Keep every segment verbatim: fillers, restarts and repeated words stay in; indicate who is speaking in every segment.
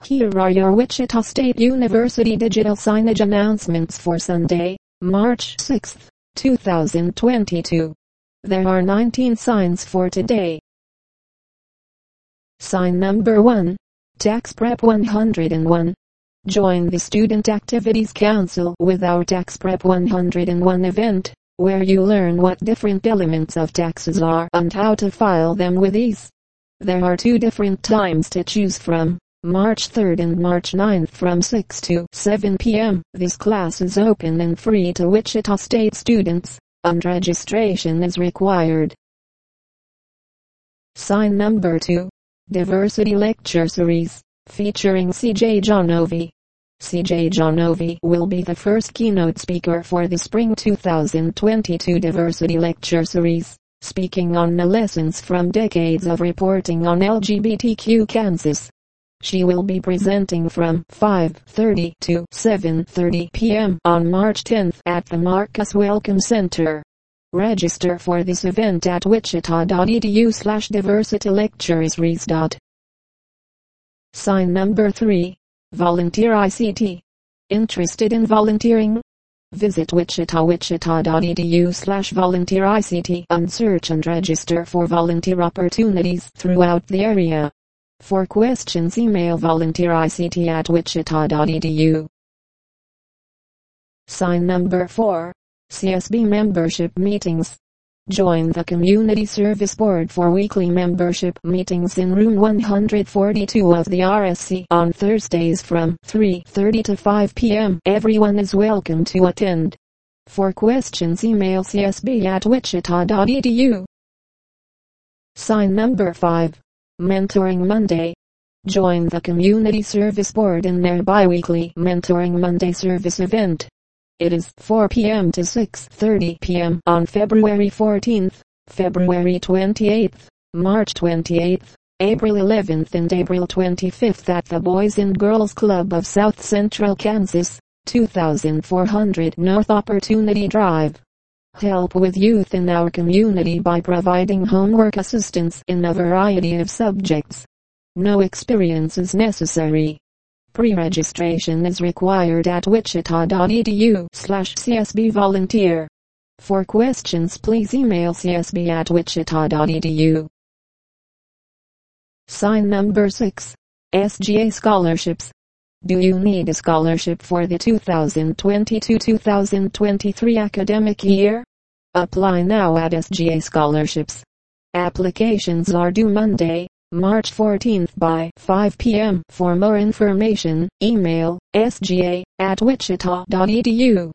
Speaker 1: Here are your Wichita State University digital signage announcements for Sunday, March sixth, two thousand twenty-two. There are nineteen signs for today. Sign number one. Tax Prep one hundred one. Join the Student Activities Council with our Tax Prep one hundred one event, where you learn what different elements of taxes are and how to file them with ease. There are two different times to choose from, March third and March ninth from six to seven p m This class is open and free to Wichita State students, and registration is required. Sign number two. Diversity Lecture Series, featuring C J Johnovi. C J Johnovi will be the first keynote speaker for the Spring two thousand twenty-two Diversity Lecture Series, speaking on the lessons from decades of reporting on L G B T Q Kansas. She will be presenting from five thirty to seven thirty p m on March tenth at the Marcus Welcome Center. Register for this event at wichita.edu slash diversity lecture series. Sign number three. Volunteer I C T. Interested in volunteering? Visit wichita wichita.edu slash volunteer ICT and search and register for volunteer opportunities throughout the area. For questions, email volunteerict at wichita.edu. Sign number four. C S B Membership Meetings. Join the Community Service Board for weekly membership meetings in room one forty-two of the R S C on Thursdays from three thirty to five p m Everyone is welcome to attend. For questions, email c s b at wichita.edu. Sign number five. Mentoring Monday. Join the Community Service Board in their bi-weekly Mentoring Monday service event. It is four p m to six thirty p m on February fourteenth, February twenty-eighth, March twenty-eighth, April eleventh and April twenty-fifth at the Boys and Girls Club of South Central Kansas, two thousand four hundred North Opportunity Drive. Help with youth in our community by providing homework assistance in a variety of subjects. No experience is necessary. Pre-registration is required at wichita.edu slash csb volunteer. For questions, please email c s b at wichita.edu. Sign number six. S G A Scholarships. Do you need a scholarship for the two thousand twenty-two two thousand twenty-three academic year? Apply now at S G A Scholarships. Applications are due Monday, March fourteenth by five p m For more information, email s g a at wichita.edu.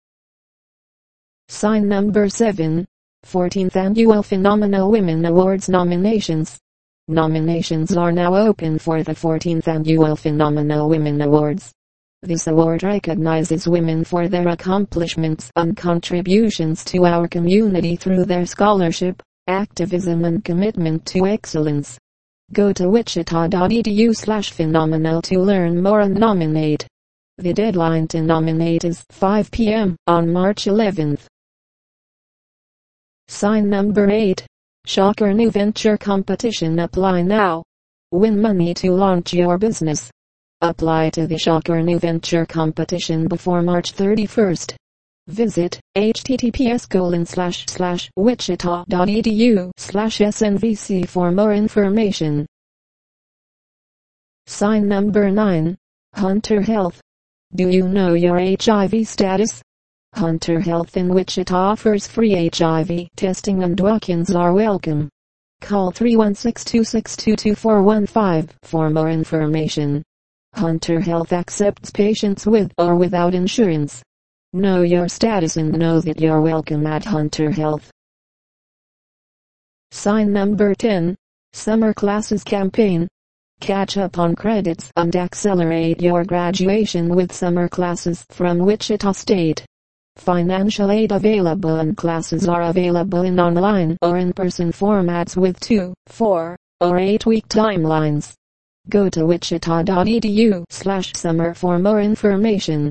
Speaker 1: Sign number seven. fourteenth Annual Phenomenal Women Awards Nominations. Nominations are now open for the fourteenth Annual Phenomenal Women Awards. This award recognizes women for their accomplishments and contributions to our community through their scholarship, activism and commitment to excellence. Go to wichita.edu slash phenomenal to learn more and nominate. The deadline to nominate is five p m on March eleventh. Sign number eight. Shocker New Venture Competition. Apply now. Win money to launch your business. Apply to the Shocker New Venture Competition before March thirty-first. Visit https colon slash slash wichita.edu slash snvc for more information. Sign number nine. Hunter Health. Do you know your H I V status? Hunter Health in Wichita offers free H I V testing and walk-ins are welcome. Call three one six two six two two four one five for more information. Hunter Health accepts patients with or without insurance. Know your status and know that you're welcome at Hunter Health. Sign number ten. Summer Classes Campaign. Catch up on credits and accelerate your graduation with summer classes from Wichita State. Financial aid available and classes are available in online or in-person formats with two, four, or eight-week timelines. Go to wichita.edu slash summer for more information.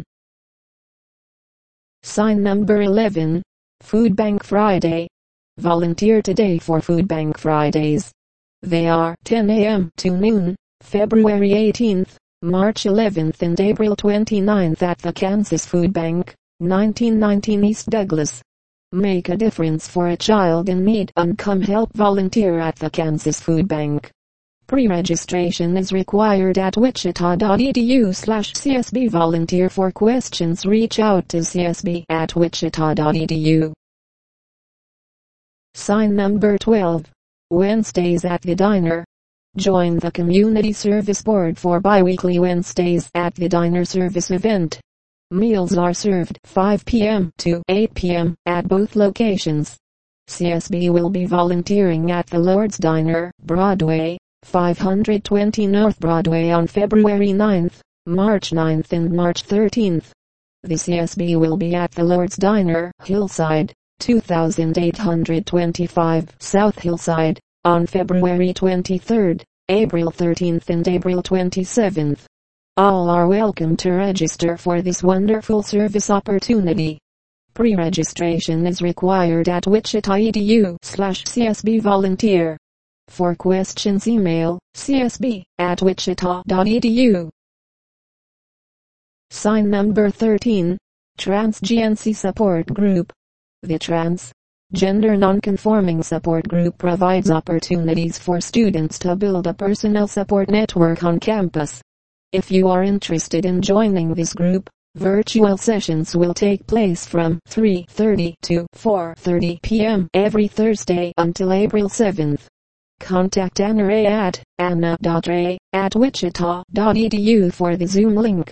Speaker 1: Sign number eleven. Food Bank Friday. Volunteer today for Food Bank Fridays. They are ten a m to noon, February eighteenth, March eleventh and April twenty-ninth at the Kansas Food Bank, nineteen nineteen East Douglas. Make a difference for a child in need and come help volunteer at the Kansas Food Bank. Pre-registration is required at wichita.edu slash csb. Volunteer for questions. Reach out to csb at wichita.edu. Sign number twelve. Wednesdays at the Diner. Join the Community Service Board for bi-weekly Wednesdays at the Diner service event. Meals are served five p m to eight p m at both locations. C S B will be volunteering at the Lord's Diner, Broadway, five twenty North Broadway on February ninth, March ninth and March thirteenth. The C S B will be at the Lord's Diner, Hillside, two thousand eight hundred twenty-five South Hillside, on February twenty-third, April thirteenth and April twenty-seventh. All are welcome to register for this wonderful service opportunity. Pre-registration is required at wichita.edu slash csb volunteer. For questions email csb at wichita.edu. Sign number thirteen. Trans-G N C Support Group. The Trans Gender Nonconforming Support Group provides opportunities for students to build a personal support network on campus. If you are interested in joining this group, virtual sessions will take place from three thirty to four thirty p m every Thursday until April seventh. Contact Anna Ray at anna dot ray at wichita dot e d u for the Zoom link.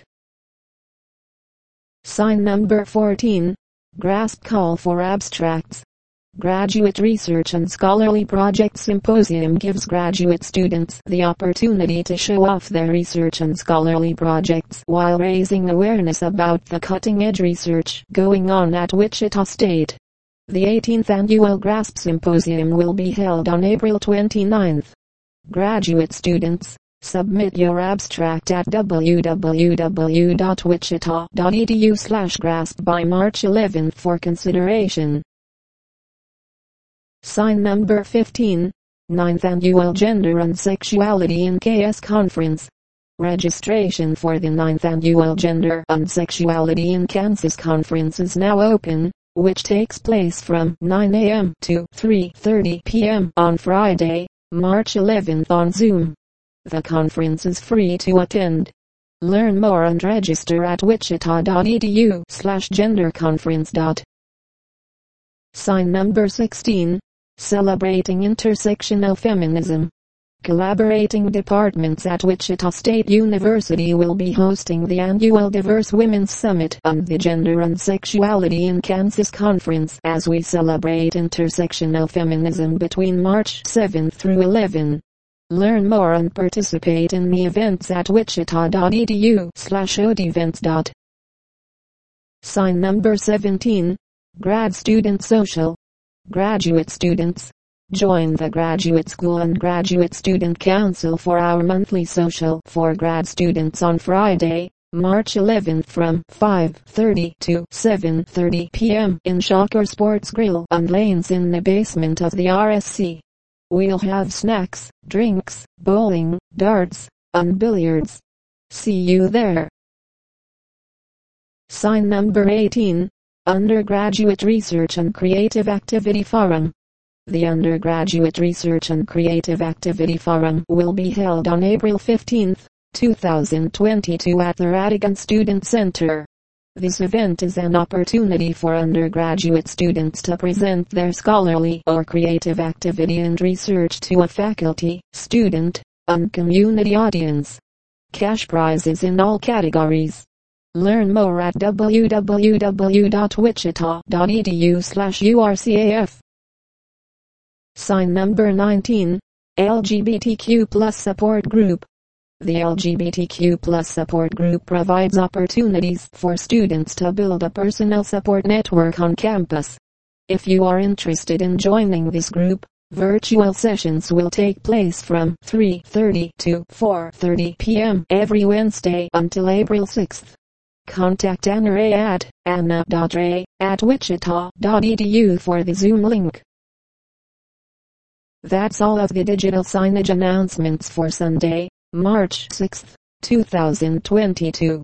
Speaker 1: Sign number fourteen. GRASP Call for Abstracts. Graduate Research and Scholarly Project Symposium gives graduate students the opportunity to show off their research and scholarly projects while raising awareness about the cutting-edge research going on at Wichita State. The eighteenth Annual GRASP Symposium will be held on April twenty-ninth. Graduate students, submit your abstract at w w w dot wichita dot e d u slash grasp by March eleventh for consideration. Sign number fifteen. ninth Annual Gender and Sexuality in K S Conference. Registration for the ninth Annual Gender and Sexuality in Kansas Conference is now open, which takes place from nine a m to three thirty p m on Friday, March eleventh on Zoom. The conference is free to attend. Learn more and register at wichita.edu slash genderconference. Sign number sixteen. Celebrating Intersectional Feminism. Collaborating departments at Wichita State University will be hosting the annual Diverse Women's Summit on the Gender and Sexuality in Kansas Conference as we celebrate intersectional feminism between March seventh through eleventh. Learn more and participate in the events at wichita.edu slash odevents. Sign number seventeen. Grad Student Social. Graduate students, join the Graduate School and Graduate Student Council for our monthly social for grad students on Friday, March eleventh from five thirty to seven thirty p m in Shocker Sports Grill and Lanes in the basement of the R S C. We'll have snacks, drinks, bowling, darts, and billiards. See you there. Sign number eighteen. Undergraduate Research and Creative Activity Forum. The Undergraduate Research and Creative Activity Forum will be held on April fifteenth, two thousand twenty-two at the Radigan Student Center. This event is an opportunity for undergraduate students to present their scholarly or creative activity and research to a faculty, student, and community audience. Cash prizes in all categories. Learn more at w w w dot wichita dot e d u slash u r c a f. Sign number nineteen. L G B T Q plus Support Group. The L G B T Q plus Support Group provides opportunities for students to build a personal support network on campus. If you are interested in joining this group, virtual sessions will take place from three thirty to four thirty p m every Wednesday until April sixth. Contact Anna Ray at anna dot ray at wichita dot e d u for the Zoom link. That's all of the digital signage announcements for Sunday, March sixth, two thousand twenty-two.